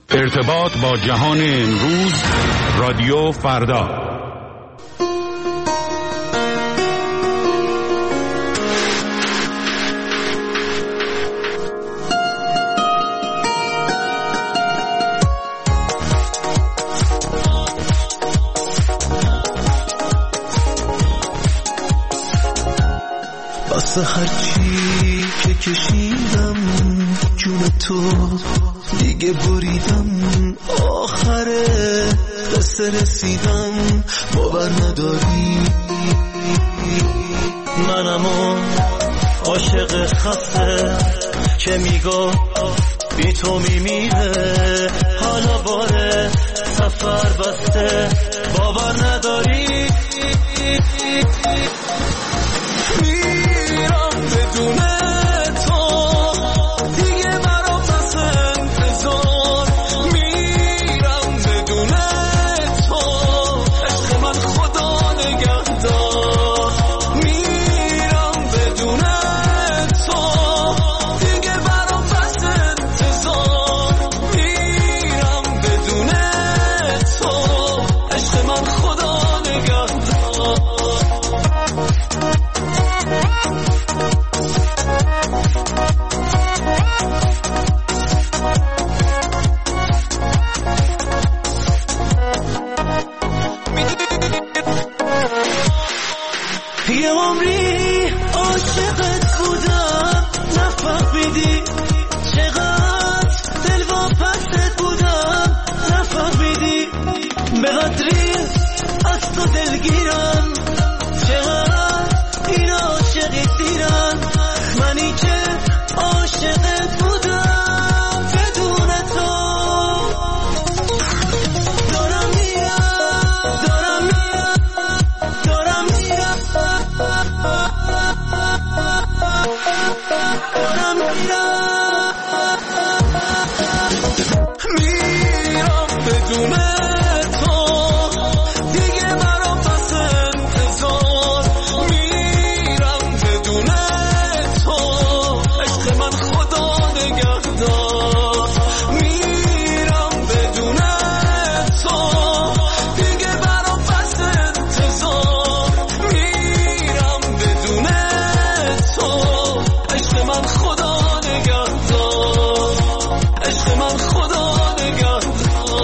ارتباط با جهان امروز، رادیو فردا. واسه هرچی که کشیدم جون تو دیگه بریدم، آخره قصه رسیدم باور نداری. منمو عاشق خسته که میگو بی تو میمیره، حالا باره سفر بسته باور نداری. میرم بدون تو دیگه برام بس انتظار، میرم بدون تو عشق من خدا نگهدار. میرم بدون تو دیگه برام بس انتظار، میرم بدون تو عشق من خدا نگهدار. یه عمری عاشقت بودم نفهمیدی، چقدر دلواپست بودم نفهمیدی، به قدری از تو دلگیرم، چقدر این عاشقی دیرم، منی که عاشقت بودم بدون تو. دارم میرم دارم میرم دارم میرم دارم میرم بدون تو دیگه برام بس انتظار، میرم بدون تو عشق من خدا نگهدار. میرم بدون تو دیگه برام بس انتظار، میرم بدون تو عشق من خدا نگهدار، عشق من خدا نگهدار.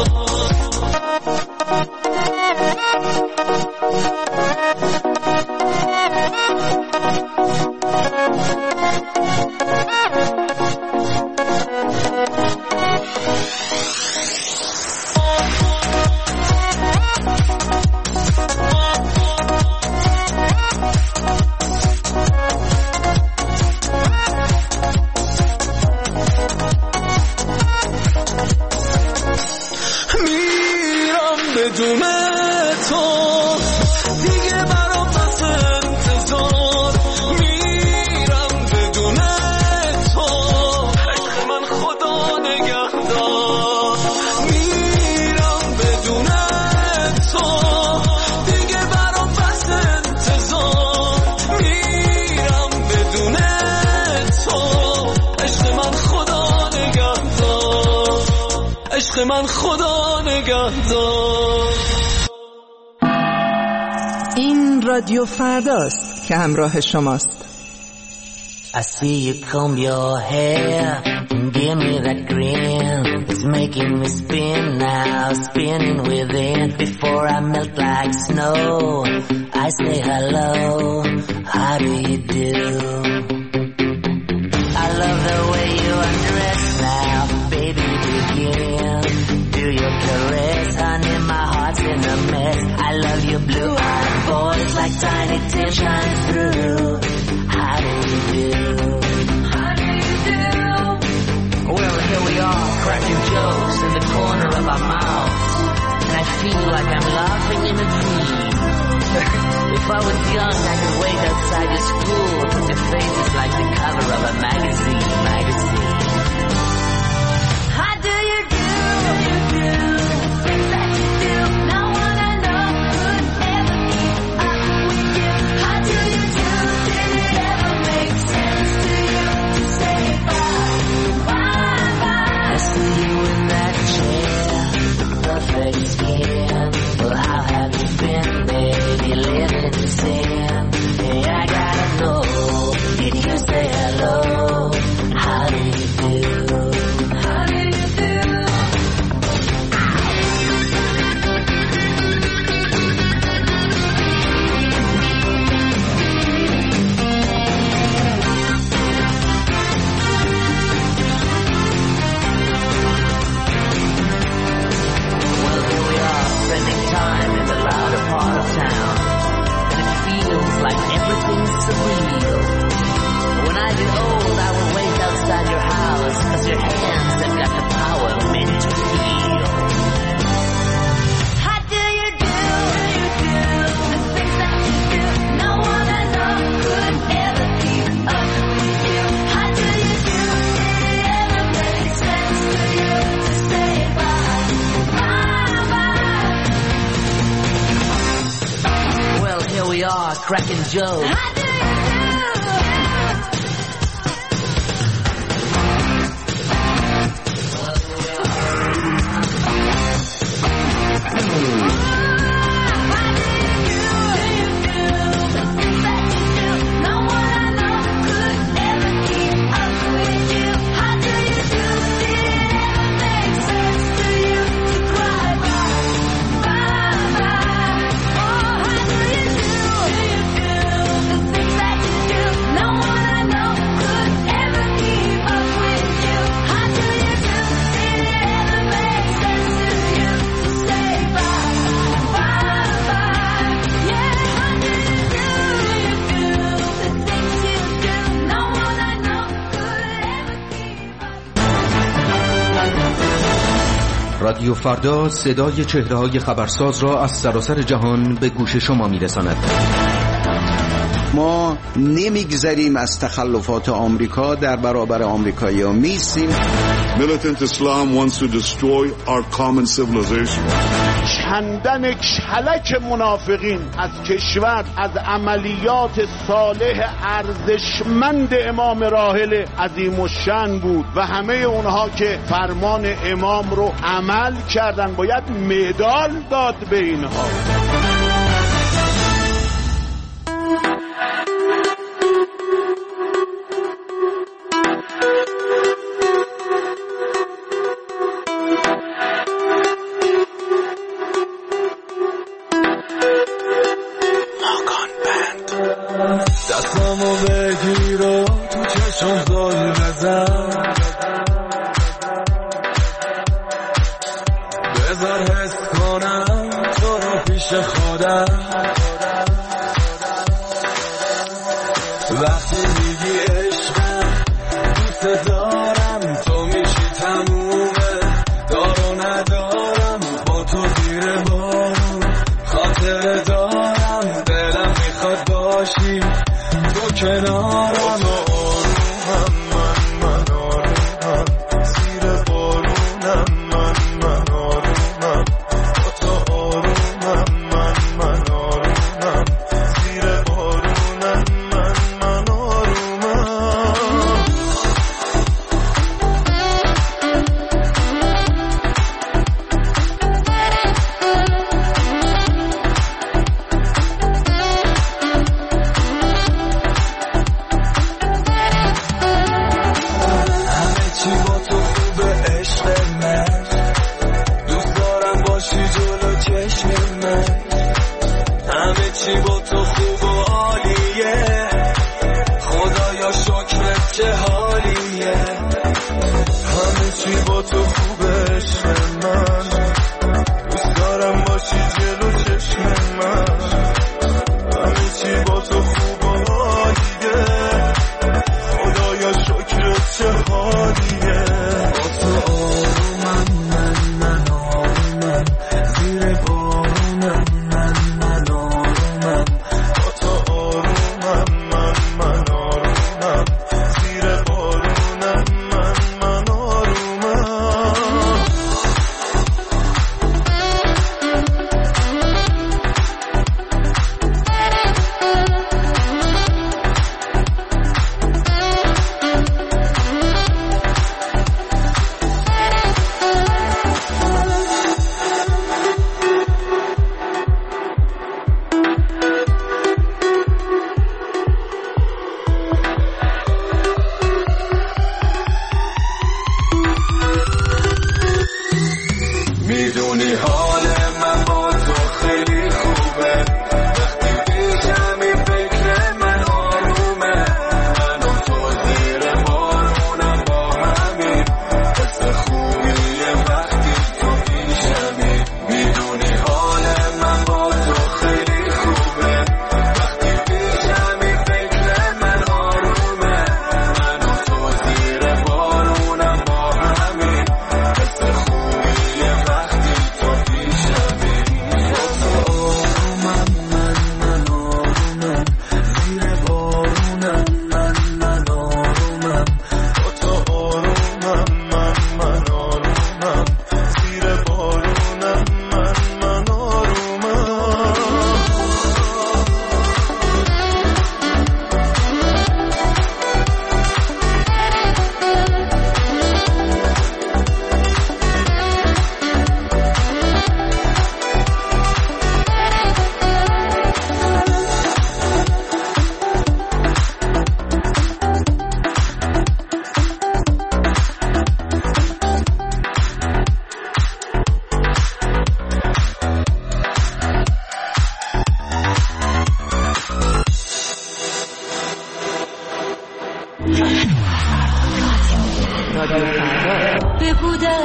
میرم بدون تو دیگه برام بس انتظار، میرم بدون تو عشق من خدا نگهدار. میرم بدون تو دیگه برام بس انتظار، میرم بدون تو عشق من خدا نگهدار، عشق من خدا نگهدار. این رادیو فرداست که همراه شماست. I see you comb your hair and give me that grin. It's making me spin now, spinning within. Before I melt like snow, I say hello, how do you do? I love the way you undress now, baby begin. Do your caress, honey, my heart's in a mess. I love your blue-eyed voice like Tiny Tim shining through. How do you do? How do you do? Well, here we are, cracking jokes in the corner of our mouths, and I feel like I'm laughing in a dream. If I was young, I could wait outside your school, cause your face is like the cover of a magazine. How do you do? Things that you do, no one I know could ever keep up with you. How do you do? Did it ever make sense to you to say bye, bye, bye? I see you in that chair. cracking jokes. How do رادیو فردا صدای چهره‌های خبرساز را از سراسر جهان به گوش شما می‌رساند. ما نمیگذریم از تخلفات آمریکا در برابر آمریکایی‌ها میستیم. Militant Islam wants to destroy our common civilization. کندن کلک منافقین از کشور، از عملیات صالح ارزشمند امام راحل عظیم الشأن بود و همه اونها که فرمان امام رو عمل کردن باید مدال داد به اینها. دستامو بگیر و تو چشم زل بزن، بذار حس کنم تو رو پیش خودم. وقتی میگی عشقم دوست دارم، تو میشی تمومه، دارو ندارم با تو زیر بارون، خاطر دارم دلم میخواد باشی تو کنارم. آرومم من آرومم، زیر بارونم من آرومم، با تو آرومم من آرومم، زیر بارونم من آرومم. چی با تو خوب و عالیه، خدایا شکرت چه حالیه. همه چی با تو خوبه عشق من، دوست دارم باشی جلو چشم من. همه چی با تو خوب و عالیه، خدایا شکرت چه حالیه. با تو آرومم من آرومم، زیر بارونم من آرومم، با تو آرومم من آرومم، زیر بارونم من آرومم.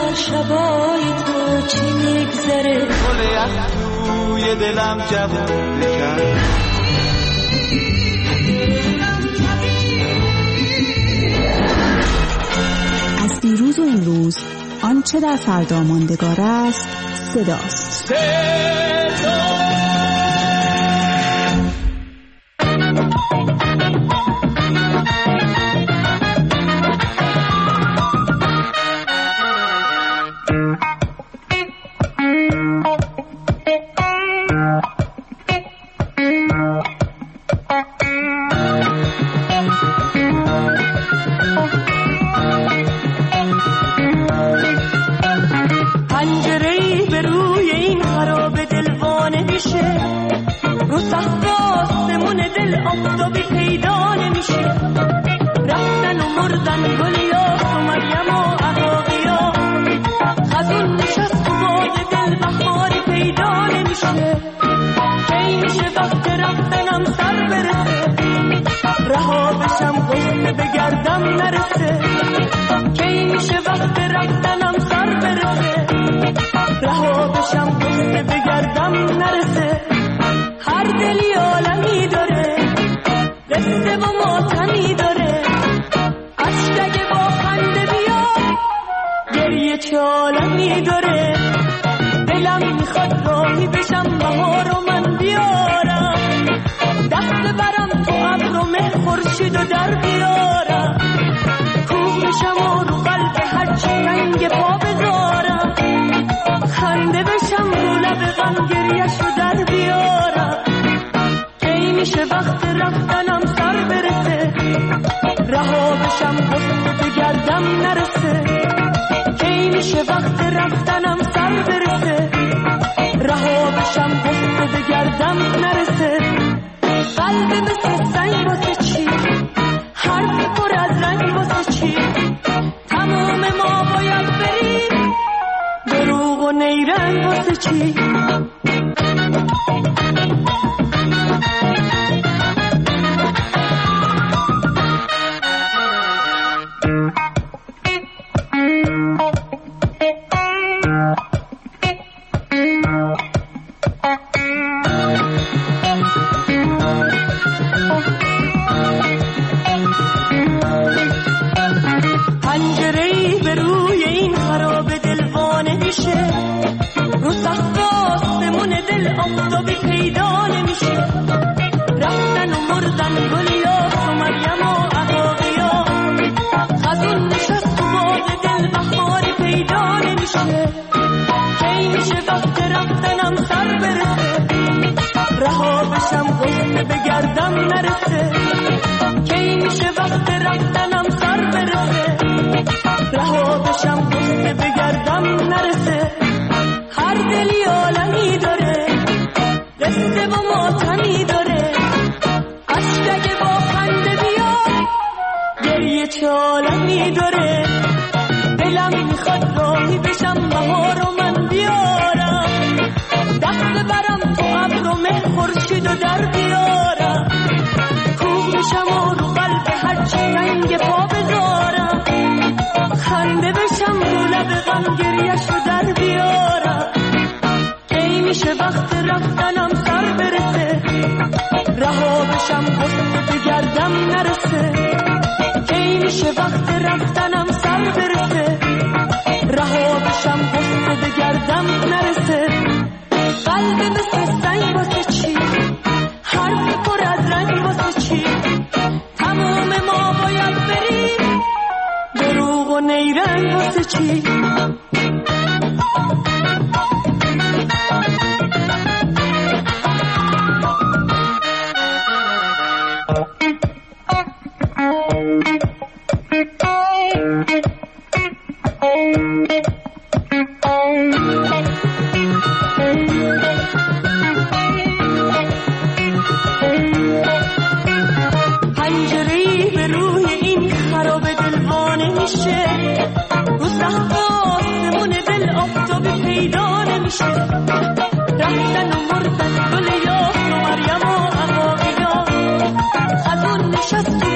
در شبای تو چی میگذره گل یخ توی دلم جوون بکن از دیروز و امروز آنچه در فردا ماندگار است صداست.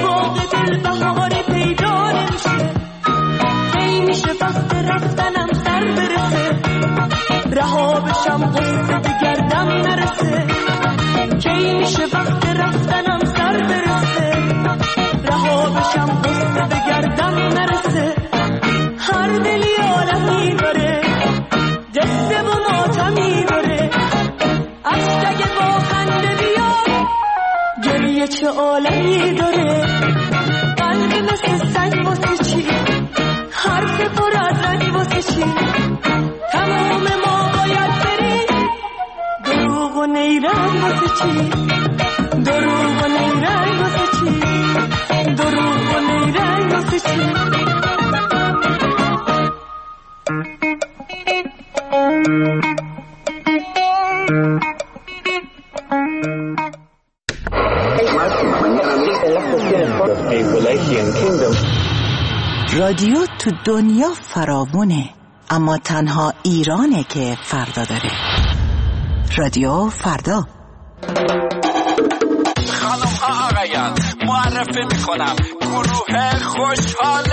رفتنم رها بشم قصه بگردم نرسه کی میشه وقت رفتنم سر برسه رها بشم قصه بگردم نرسه هر دلی عالمی داره دسته و ماتمی داره عشق اگه با خنده بیاد گریه چه عالمی داره قلبی مثل سنگ واسه چی حرف پر از رنگ واسه چی تمام ما باید بریم دروغ و نیرنگ واسه چی دروغ و نیرنگ واسه چی دروغ و نیرنگ واسه چی رادیو تو دنیا فراوونه اما تنها ایرانه که فردا داره. رادیو فردا. خانم ها آقایان معرفی میکنم گروه خوشحال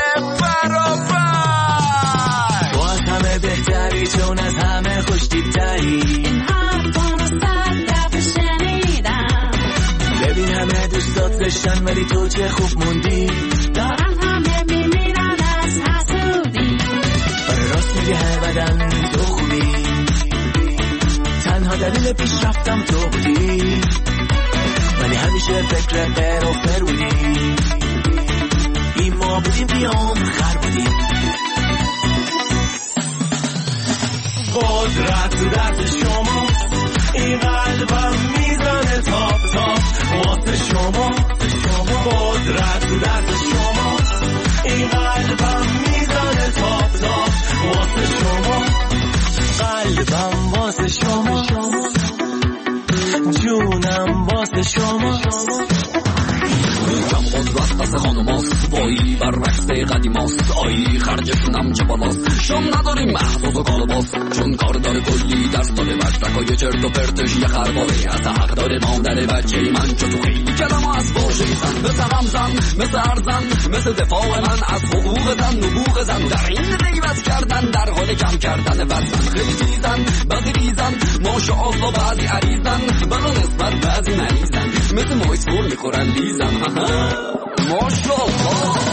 برابر باز همه بهتری چون از همه خوشتیبتری این حرفا رو 100 دفعه شنیدم ببین همه دوستات زشتن ولی تو چه خوب موندی دارن همه میمیرن از حسودی راست میگه هر بدن تو خوبی تنها دلیل پیشرفتم تو بودی ولی همیشه فکر غیر و فر بودی این ما بودیم بیام خر بودیم قدرت تو دست شما این قلبم میزنه تاپ تاپ واسه شما قدرت تو دست شما این قلبم میزنه تاپ تاپ واسه شما قلبم واسه شما جونم واسه شما میگم قدرت دست خانماست وایی برعکس قدیماست آیی خرجشونم چه بالاست شام نداریم محضوظ و کالباس چون کار داره کلی درس داره مشترکای چرت و پرتش یه خرباره حتی حق داره مادر بچه من چو تو خیلی کلم از باشیزن مثل همزن مثل ارزن مثل دفاع من از حقوق زن نبوغ زن در این غیبت کردن در حال کم کردن وزن خیلی چیزن بعضی ریزن ماشاءالله بعضی عریزن بلا نسبت بعضی مریضن مثل مایسپور میخورن لیزن ماشاءالله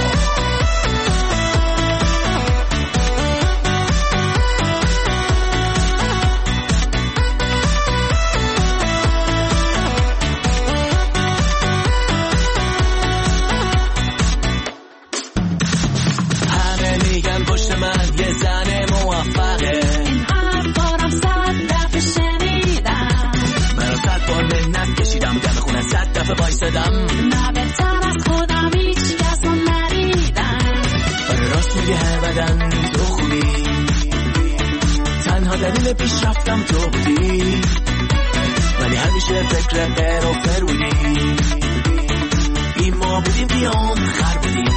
همه میگن پشت من یه زن موفقه این حرفارم 100 دفعه شنیدم من 100 بار منت کشیدم دم خونه 100 دفعه بایستدم نه بهتر از خودم هیچ کس رو ندیدم راست میگه هر بدن تو خوبی تنها دلیل پیشرفتم تو بودی ولی همیشه فکر غیر و فر بودی این ما بودیم بیام خر بودیم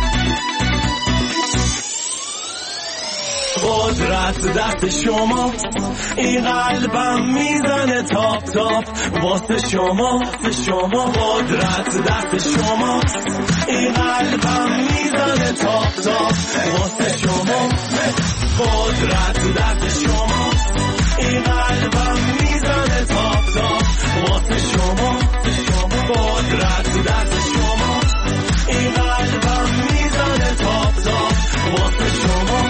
قدرت دست شما این قلبم میزنه تاپ تاپ واسه شما قدرت دست شما این قلبم میزنه تاپ تاپ واسه شما قدرت دست شما این قلبم میزنه تاپ تاپ واسه شما قدرت دست شما این قلبم میزنه تاپ تاپ واسه شما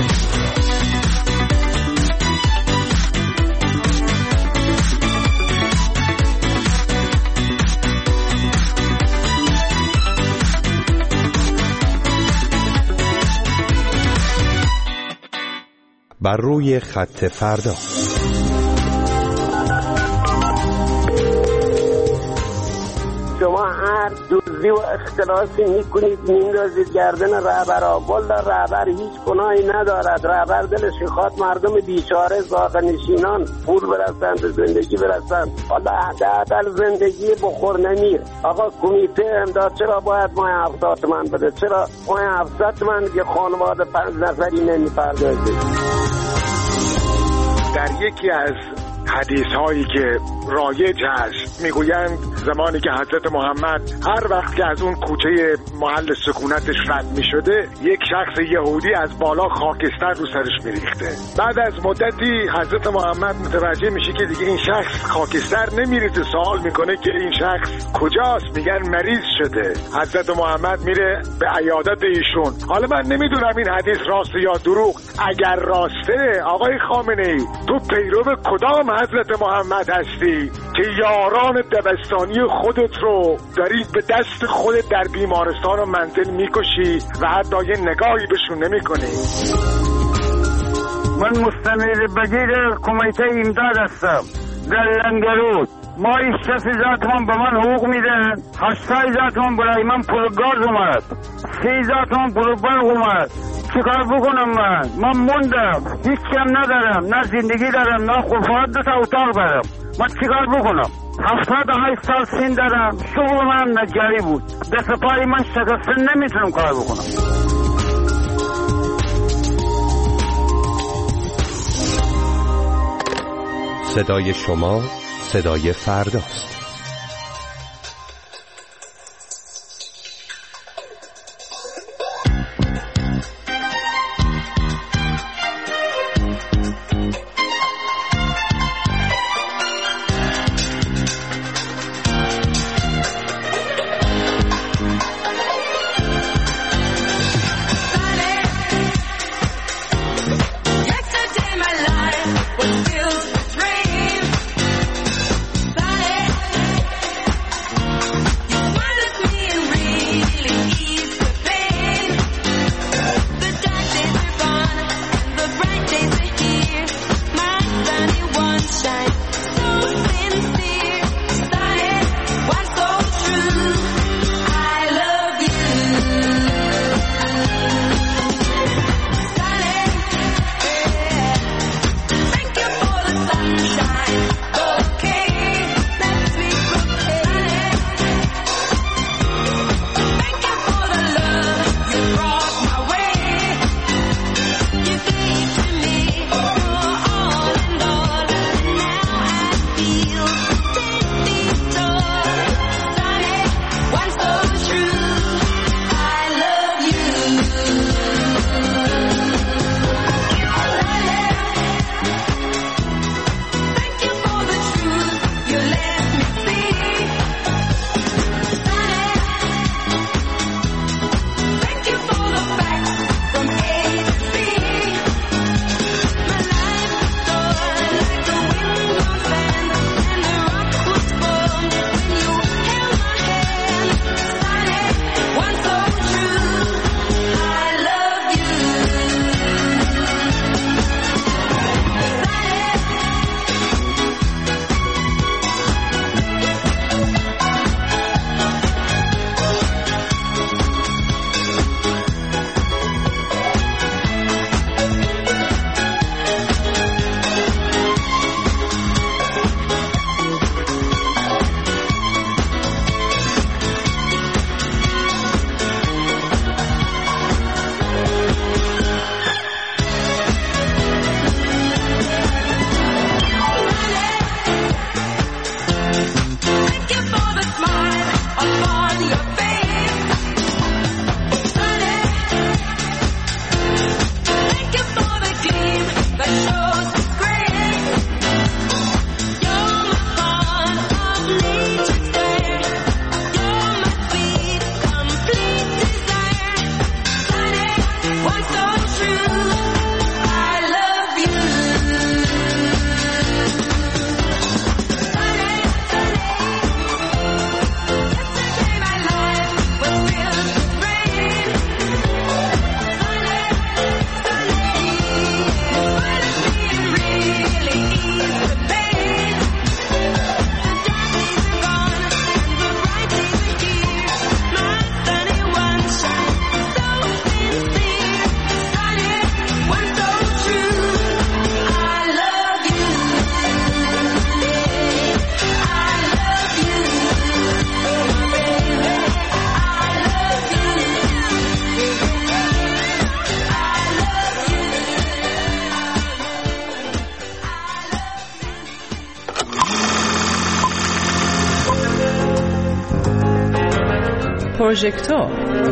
بر روی خط فردا. شما هر دزدی و اختلاسی میکنید میندازید گردن رهبرها. والا رهبر هیچ گناهی ندارد. رهبر دلش میخواد مردم بیچاره زاغ نشینان پول برسند به زندگی برسند. حالا حداقل زندگی بخور نمیر. آقا کمیته امداد چرا باید ماه 70 تومن بده؟ چرا ماه 700 تومن که خانواده 5 نفری نمیپردازه؟ در یکی از حدیث هایی که رایج هست میگویند زمانی که حضرت محمد هر وقت که از اون کوچه محل سکونتش رد می شده یک شخص یهودی از بالا خاکستر رو سرش می ریخته. بعد از مدتی حضرت محمد متوجه میشه که دیگه این شخص خاکستر نمیریزه، سوال میکنه که این شخص کجاست؟ میگن مریض شده. حضرت محمد میره به عیادت ایشون. حالا من نمیدونم این حدیث راسته یا دروغ. اگر راسته آقای خامنه‌ای، تو پیرو کدام حضرت محمد هستی که یاران دبستانی خودت رو داری به دست خودت در بیمارستان و منزل میکشی و حتی یه نگاهی بهشون نمیکنی؟ من مستمر بگیر کمیته امداد هستم در لنگرود. ما 6,000 تومان به من حقوق میدن، 8,000 تومان برای من پول گاز اومد، 3,000 تومان پول برق اومد. چیکار بکنم من موندم، هیچ کم ندارم، نه زندگی دارم نه خود 2 تا اتاق دارم. من چیکار بکنم؟ 78 سال سن دارم، شغل من نجاری بود، دست پای من شکسته، نمیتونم کار بکنم. صدای شما صدای فرداست. پروژکتور.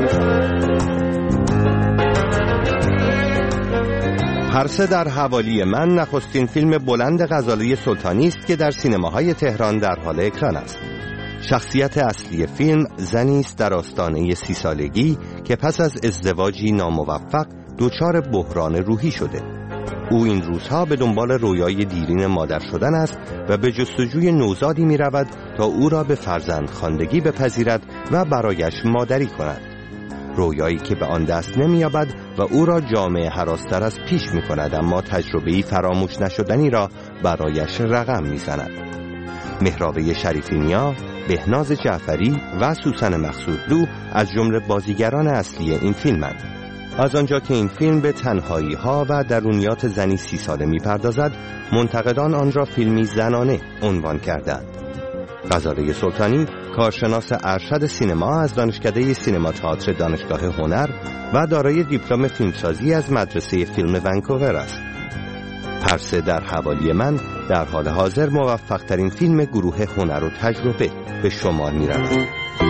پرسه در حوالی من نخستین فیلم بلند غزاله سلطانی است که در سینماهای تهران در حال اکران است. شخصیت اصلی فیلم زنی است در آستانه 30 سالگی که پس از ازدواجی ناموفق دچار بحران روحی شده. او این روزها به دنبال رویای دیرین مادر شدن است و به جستجوی نوزادی می رود تا او را به فرزندخواندگی بپذیرد و برایش مادری کند. رویایی که به آن دست نمی‌یابد و او را جامعه هراستر از پیش می کند، اما تجربه‌ای فراموش نشدنی را برایش رقم می زند. مهرابه شریفی نیا، بهناز جعفری و سوسن مقصودلو از جمله بازیگران اصلی این فیلمند. از آنجا که این فیلم به تنهایی‌ها و درونیات زنی 30 ساله می‌پردازد، منتقدان آن را فیلمی زنانه عنوان کردند. غزاله سلطانی کارشناس ارشد سینما از دانشکده سینما تئاتر دانشگاه هنر و دارای دیپلم فیلمسازی از مدرسه فیلم ونکوور است. پرسه در حوالی من در حال حاضر موفق‌ترین فیلم گروه هنر و تجربه به شمار می‌رود.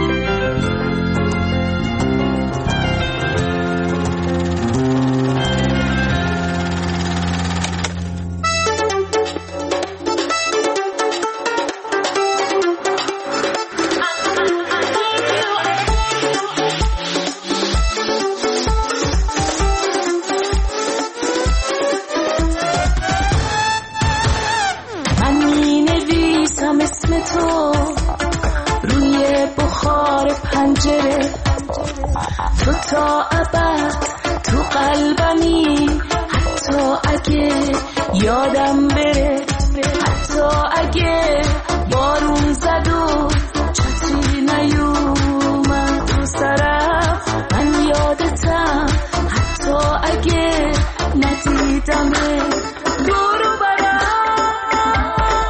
تو تا ابد تو قلبمی، حتی اگه یادم بره، حتی اگه بارون زد و چتری نیومد تو سرم، من یادتم، حتی اگه ندیدمه دورو برم.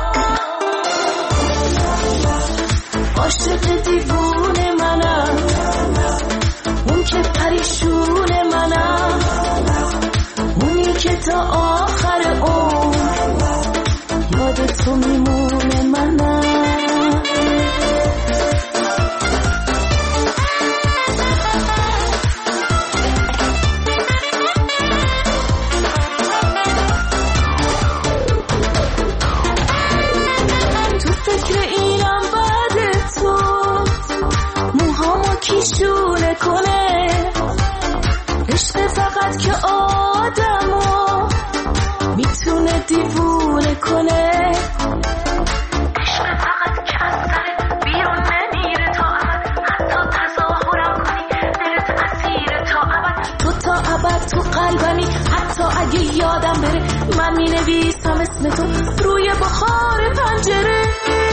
عاشق دیوونه منم، اون که پریشون منم، اونی که تا آخر عمر یاد تو میمونه منم. تو فکر اینم بعد تو موهامو کیشونه کنه، عشق فقط که آدمو میتونه دیوونه کنه، عشق فقط که از سرت بیرون نمیره تا ابد، حتی تظاهرم کنی دلت اسیر تا ابد. تو تا ابد تو قلبمی، حتی اگه یادم بره، من مینویسم اسم تو روی بخار پنجره.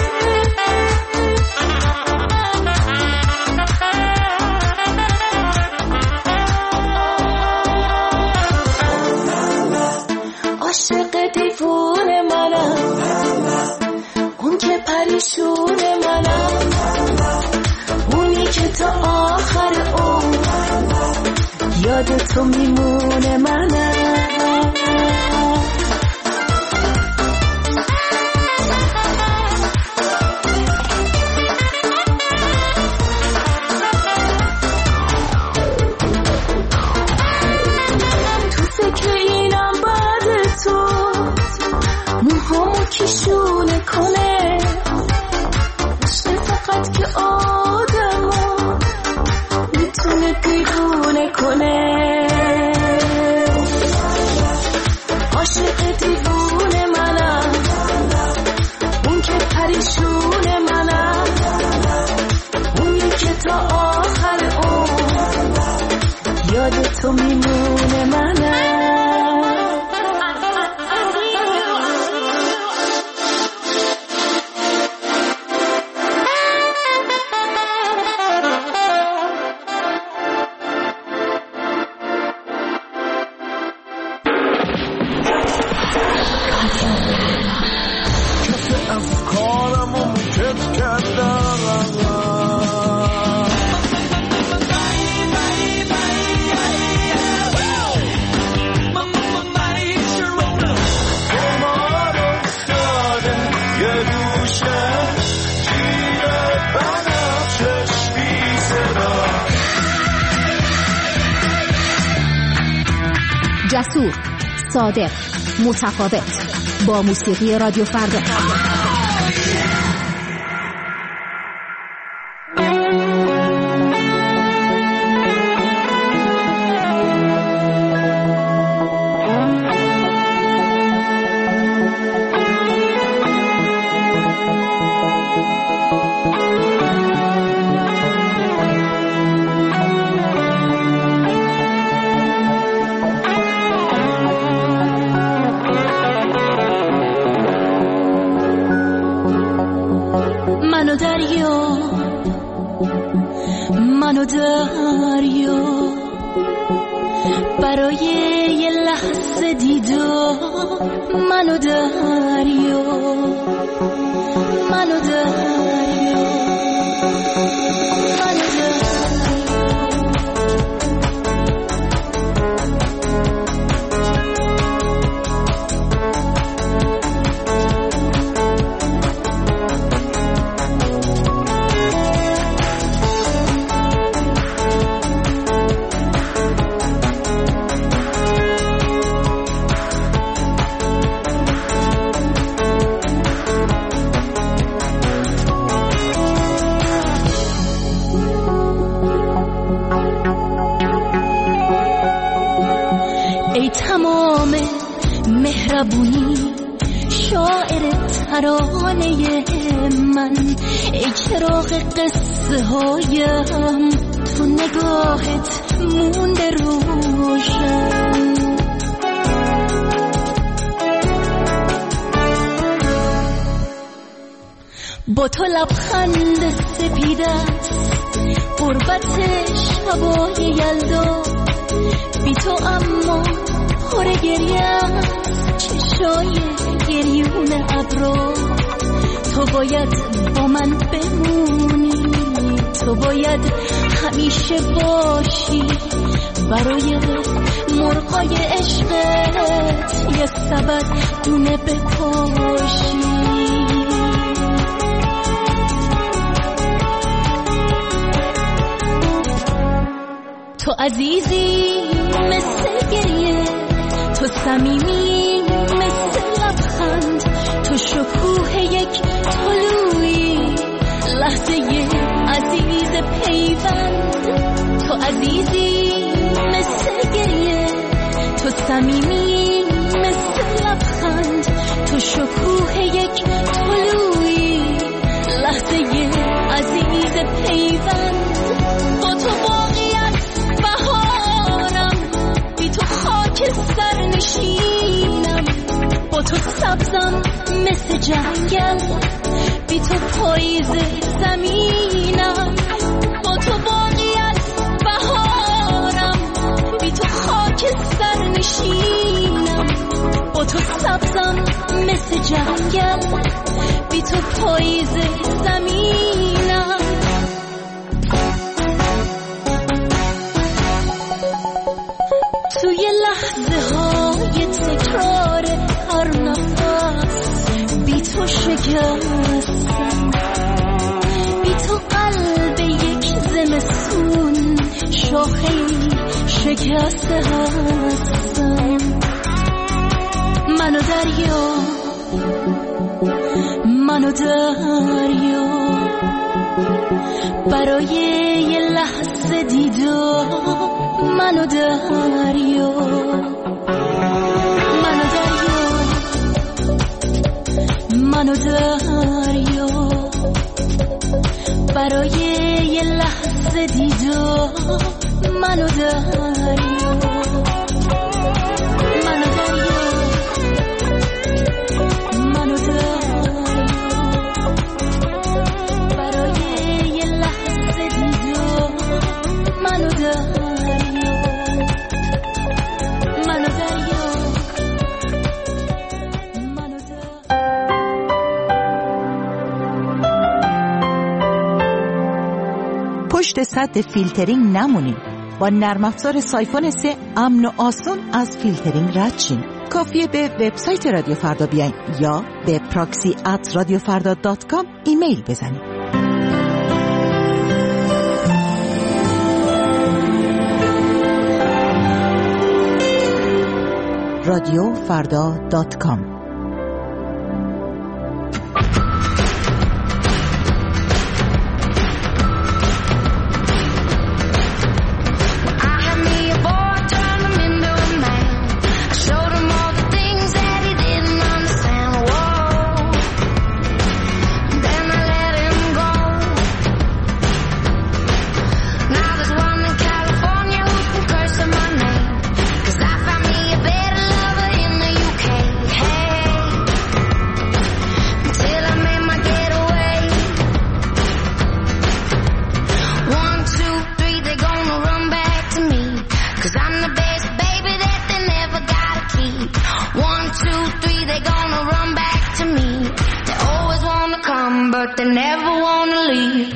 عاشق دیوونه منم، اون که پریشونه منم، اونی که تا آخر عمر یاد تو میمونه منم. تو فکر اینم بعد تو موهامو کیشونه کنه، عشق فقط که آدمو میتونه دیوونه کنه، عاشق دیوونه منم، اون که پریشونه منم، اونی که تا آخر عمر یاد تو میمونه منم. جسور، صادق، متفاوت، با موسیقی رادیو فردا. منو دریا برای یه لحظه دیدار، منو دریا، منو دریا، منو تمام مهربونی شاعر ترانه من، ای چراغ قصه هایم تو نگاهت مونده روشن. با تو لبخند سپیدت قربت شبای یلدا، بی تو اما پر گریم چشای گریون ابرو. تو باید با من بمونی، تو باید همیشه باشی، برای مرغای عشقت یه سبد دونه بپاشی. تو عزیزی مثل گریه، تو صمیمی مثل لبخند، تو شکوه یک طلوعی، لحظه عزیز پیوند. تو عزیزی مثل گریه، تو صمیمی مثل لبخند، تو شکوه یک طلوعی، لحظه عزیز پیوند. با تو باقیت بهارم، بی تو خاک سر نشینم، با تو سبزم مثل جنگل، بی تو پاییز زمینم. با تو باقیت بهارم، بی تو خاک سر نشینم، با تو سبزم مثل جنگل، بی تو پاییز زمینم. توی لحظه های تکرار هر نفس بی تو شکستم، بی تو قلب یک زمستون شاخه‌ای شکسته هستم. منو دریا، منو دریا برای یه لحظه دیدار، منو دریا، منو دریا، منو دریا برای یه لحظه دیدار، منو دریا، منو دریا، منو دریا برای یه لحظه دیدار، منو دریا. پشت سد فیلترینگ نمونید. با نرم افزار سایفون 3 امن و آسون از فیلترینگ رد شین. کافیه به وبسایت رادیو فردا بیاین یا به proxy@radiofarda.com ایمیل بزنید. radiofrda.com. But they never wanna leave.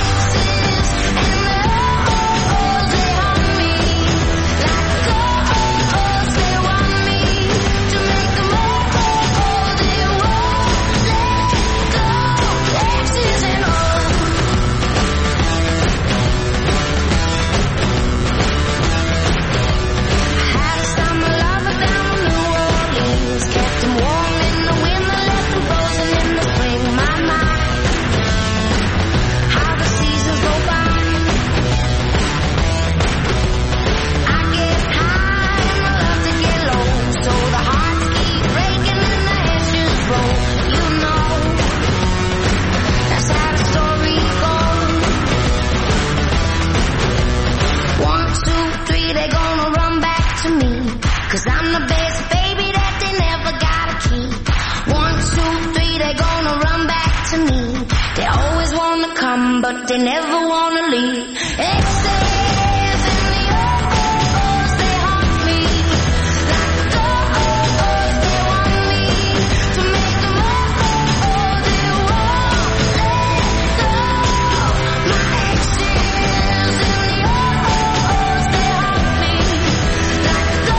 Cause I'm the best baby that they never gotta keep. 1, 2, 3, they're gonna run back to me. They always wanna come, but they never wanna leave. Exes in the oh-ohs, they haunt me. Like the oh-ohs, they want me to make them oh-oh, they won't let go. My exes in the oh-ohs, they haunt me. Like the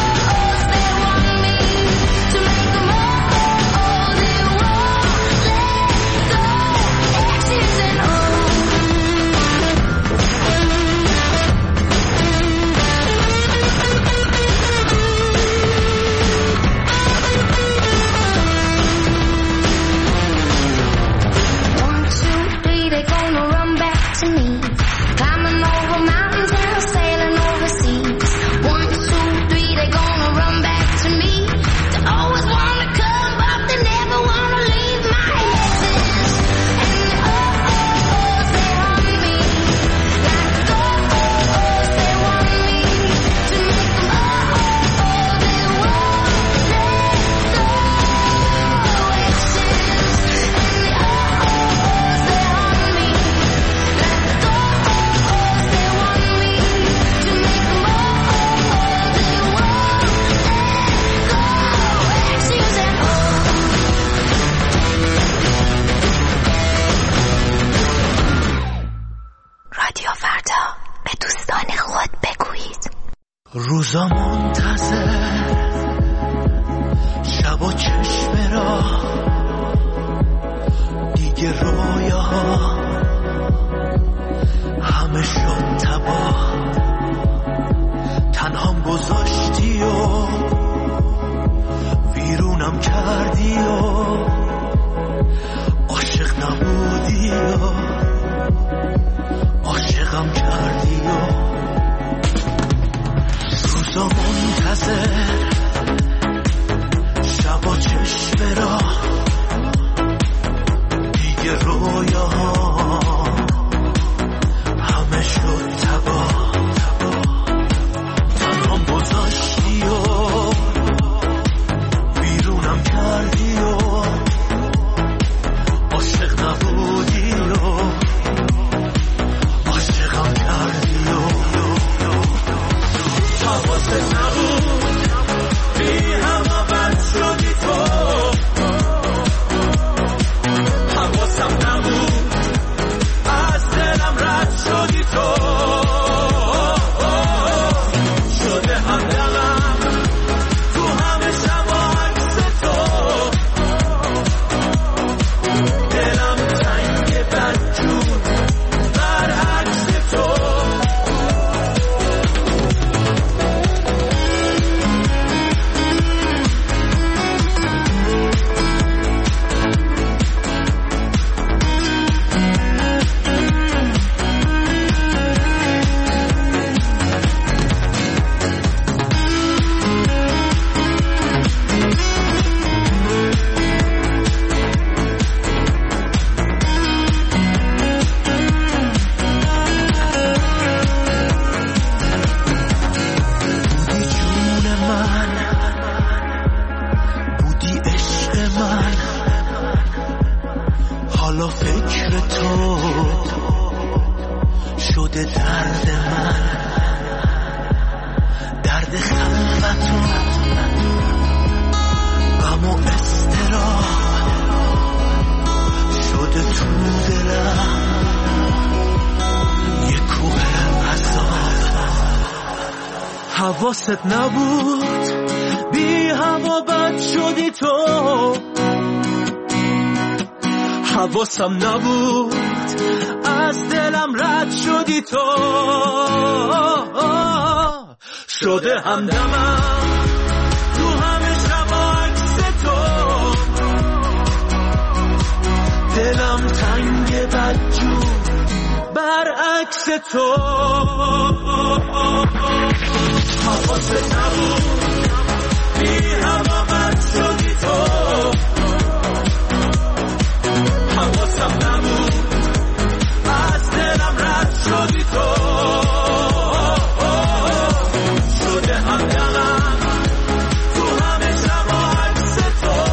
روزا منتظر شب و چشم را دیگه رویاها همه شد تباه تنهام گذاشتی و ویرونم کردی و عاشق نبودی و عاشقم کردی و روزا منتظر شب و چشم را دیگه رویاها همه شد تباه تنهام گذاشتی و بیرونم کردی و عاشق نبودی و عاشقم کردی و حواست نبود حالا فکر تو شده درد من، درد خلوتو، غم و اضطراب شده تو دلم یه کوه عذاب. حواست نبود بی هوا بد شدی تو، حواسم نبود از دلم رد شدی تو، شده همدمم تو همه شب عکس تو، دلم تنگ بدجور برعکس تو. حواست نبود بی هوا بد شدی تو، حواسم نبود از دلم رد شدی تو، شده همدمم تو همه شب عکس تو،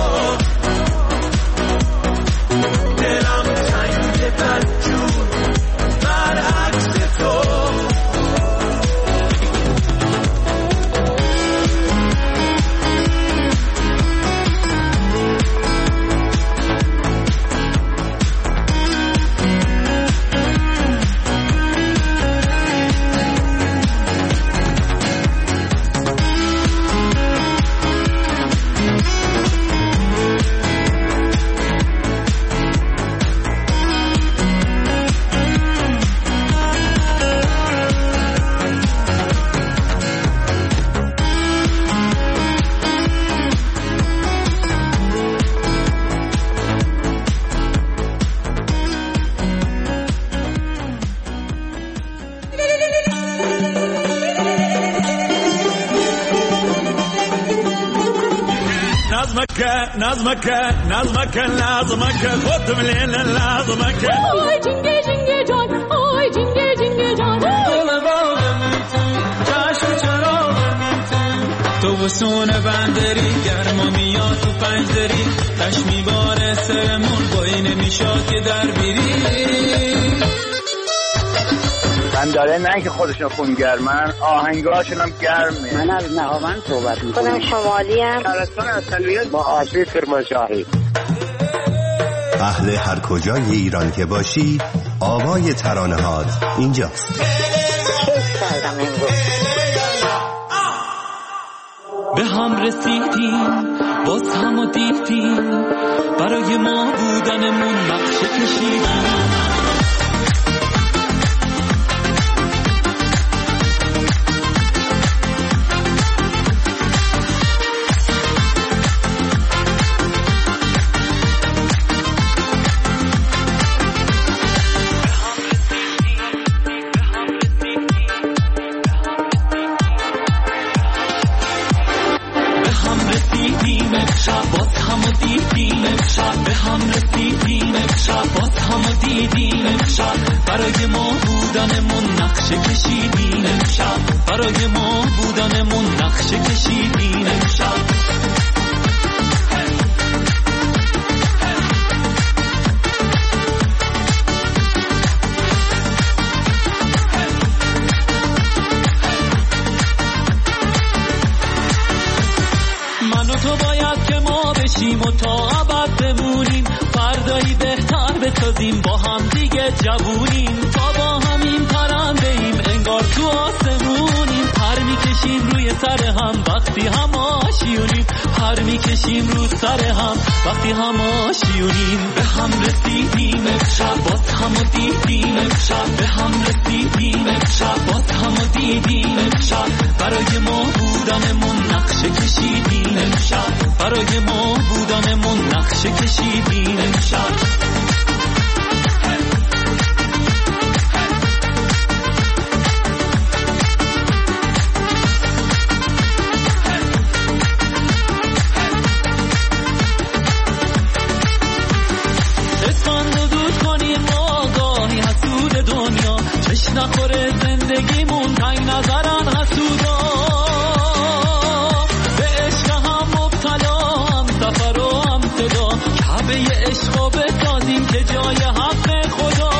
دلم تنگ بدجور برعکس تو. نظمك خد من لازمك آی جنگه جنگه جان، آی جنگه جنگه جان، جشن چرا تو وسون بندری گرما میاد تو پنجدری تش میباره سرمون با این نمیشاد که در بیری. من داره نه که خودشون خونگرمن، آهنگاشون هم گرمه. من از نهاوند صحبت میکنم. خودم شمالی هم ترستان اصلیت با آسیب کرمانشاهی. اهل هر کجای ایران که باشی آوای ترانه هات اینجاست. به هم رسیدیم باز هم و دیدیم، برای ما بودنمون نقشه کشیدیم. برای ما بودنمون نقشه کشیدیم امشب، برای ما بودنمون نقشه کشیدیم امشب. من و تو باید که ما بشیم و تا ابد بمونیم، فردایی بهتر بسازیم با هم دیگه جوونیم، تا با همین پرنده ایم انگار تو آسمونیم، پر میکشیم روی سر هم وقتی هم آشیونیم، پر میکشیم رو سر هم وقتی هم آشیونیم. به هم رسیدیم امشب باز هم و دیدیم امشب، به هم رسیدیم امشب باز هم و دیدیم امشب، برای ما بودنمون نقشه کشیدیم امشب، برای ما بودنمون نقشه کشیدیم امشب. نخوره زندگیمون تنگ نظرن حسودا، به عشق هم مبتلا هم سفر و هم صدا، کعبه عشق و بسازیم بسازیم که جای حق خدا،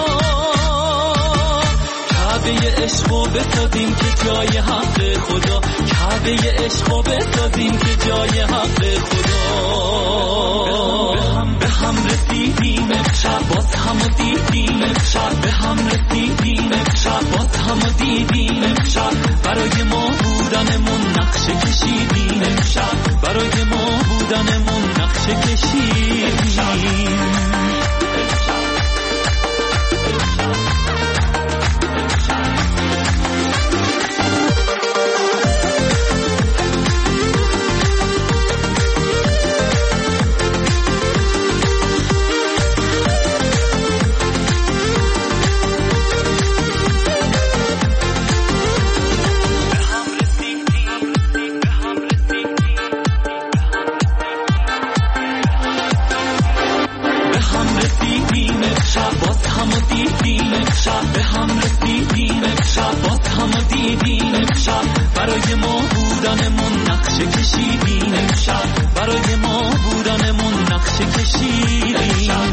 کعبه عشقو بسازیم که جای حق خدا، کعبه عشقو بسازیم که جای حق خدا. به هم رسیدیم امشب، باز هم دیدیم امشب، به هم رسیدیم امشب، باز هم دیدیم امشب، برای ما بودنمون نقشه کشیدیم امشب، برای ما بودنمون نقشه کشیدیم. برای ما بودنمون نقشه کشیدیم امشب، برای ما بودنمون نقشه کشیدیم.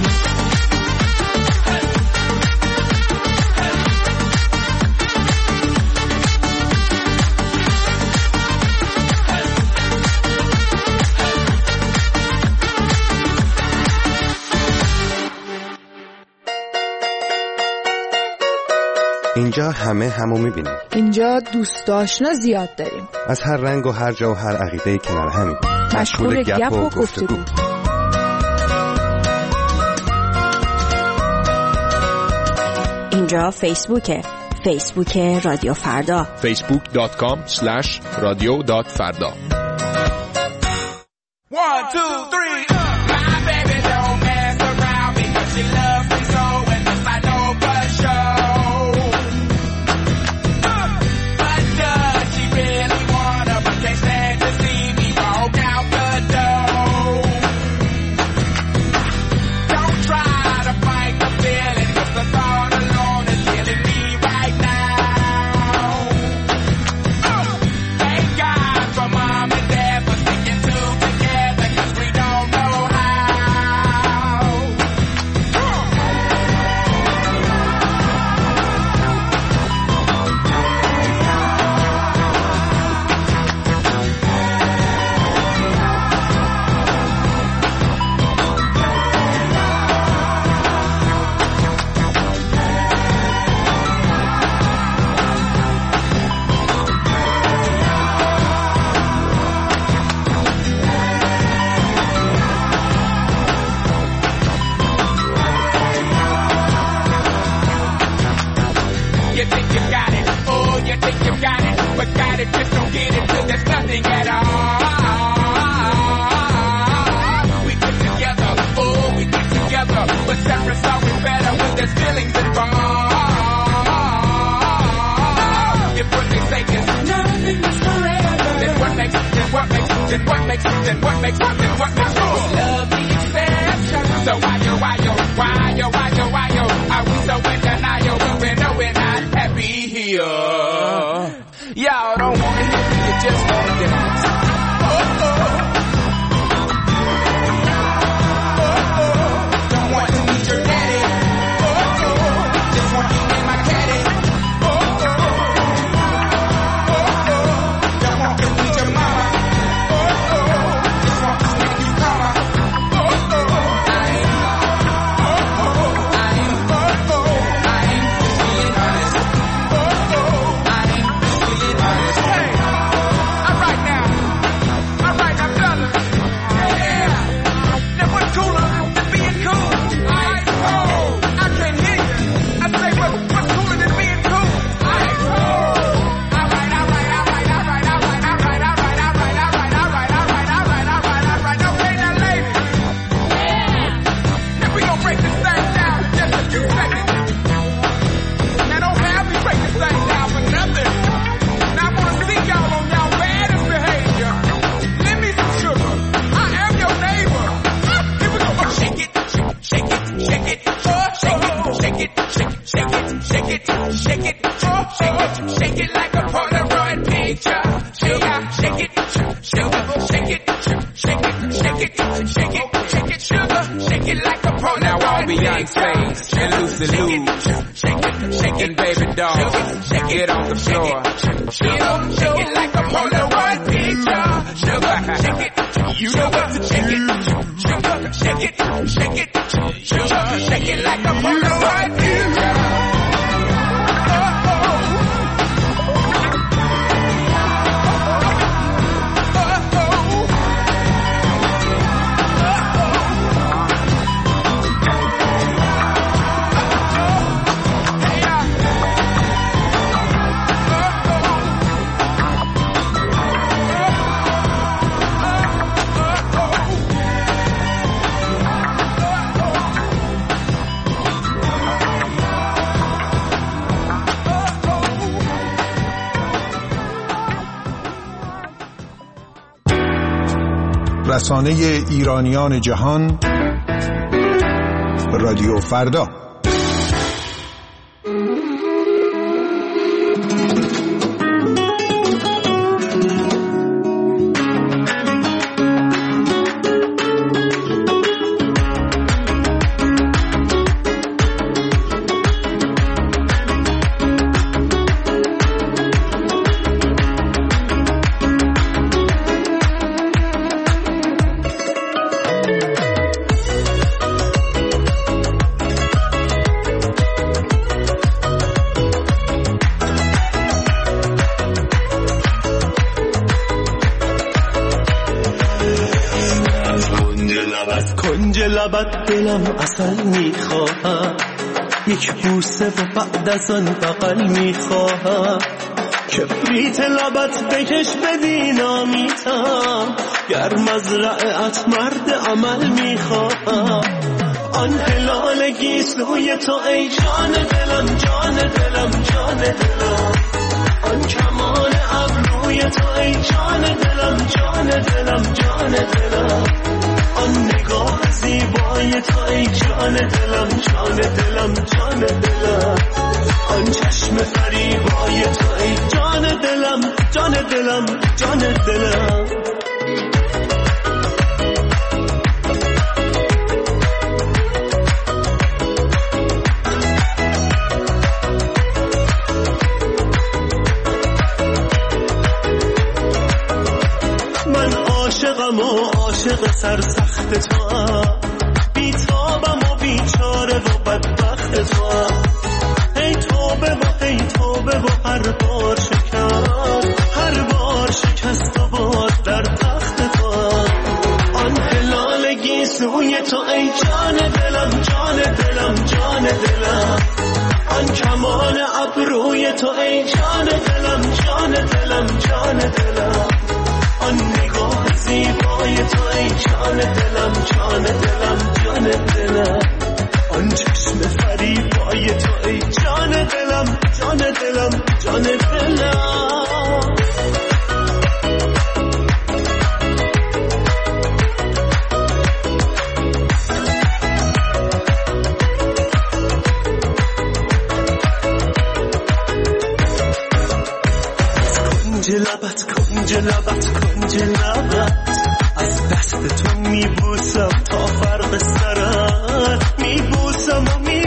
اینجا همه همو میبینیم. اینجا دوست آشنا زیاد داریم، از هر رنگ و هر جا و هر عقیده‌ای کنار همیم، مشغول گپ و گفتگو. اینجا فیسبوکه، فیسبوک رادیو فردا، facebook.com/radio.farda. 1 2 3 My baby don't mess around because she loves me so, and it's my no but show. But does she really wanna, but can't stand to see me walk out the door. Don't try to fight the feeling, 'cause the thought alone is killing me right now. Thank God for mom and dad for sticking two together, 'cause we don't know how. You think you got it, oh, you think you got it, but got it, just don't get it till there's nothing at all. We get together, oh, we get together, but separate's always better when there's feelings involved. If what they say is nothing is forever, then what makes love the exception? So why are we so in denial when we know we're not happy here? Y'all don't want it, you just want to dance. Don't want to meet your daddy. Just want you in my caddy. Don't want to meet your mama. Just want to make you calmer. I ain't just being honest. Hey, all right now, fellas. Yeah. Now what's cooler than being cool? Ice cold. I can't hear you. I say what's cooler than being cool? Ice cold. All right. Okay, now ladies. Yeah. Now we gonna break this thing down in just a few seconds. Now don't have me break this thing down for nothing. Now I wanna see y'all on y'all baddest behavior. Lend me some sugar. I am your neighbor. Here we go. Shake it, shake it, shake it, shake it, shake it, shake it, shake it, shake it, shake it, shake it like a Polaroid picture. Sugar, shake it, sugar, shake it, shake it, shake it. shake it, sugar, shake it like a pro. Now all Beyonce and Lucy Liu, shake it, baby doll, get on the floor, shake it like a Polaroid picture. Sugar, shake it, you know what to shake it. Sugar, shake it, sugar, shake it like a Polaroid picture. رسانه ایرانیان جهان رادیو فردا. دلم اصل میخواهم یک بوسه و بعد از آن بغل میخواهم کبریت لبت بکش بدینامیتم گر مزرعت مرد عمل میخواهم آن هلال گیسوی تو ای جان دلم جان دلم جان دلم آن کمان ابروی تو ای جان دلم جان دلم جان دلم آن نگاه زیبای تو ای جان دلم جان دلم جان دلم آن چشم فریبای تو ای جان دلم جان دلم جان دلم من عاشقم و عاشق سرسخت تو بیتابم و بیچاره و بدبخت تو ای توبه و هر بار شکست و باز در تخت تو آن هلال گیسوی تو ای جان دلم جان دلم جان دلم آن کمان ابروی تو ای جان دلم جان دلم جان دلم آن نگاه زیبای تو ای جان دلم جان دلم جان دلم آن چشم فریبای تو ای جان دلم جان دلم جان دلم کنج لبت از دست تو میبوسم تا فرق سرت میبوسم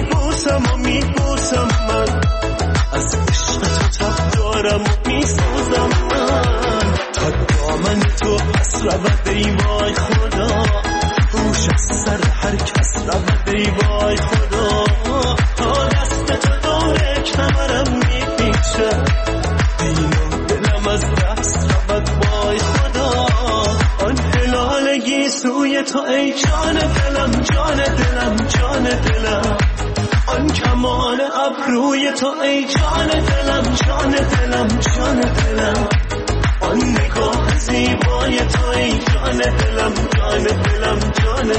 من از عشق تو تب دارم و میسوزم من تا دامن تو پس رود ای وای خدا هوش از سر هر کس رود ای وای خدا تا دست تو دور کمرم میپیچه دلم از دست رود وای خدا آن هلال گیسوی تو ای جان دلم جان دلم جان دلم آن کمان ابروی تو ای جان دلم جان دلم جان دلم آن نگاه زیبای تو ای جان دلم جان دلم جان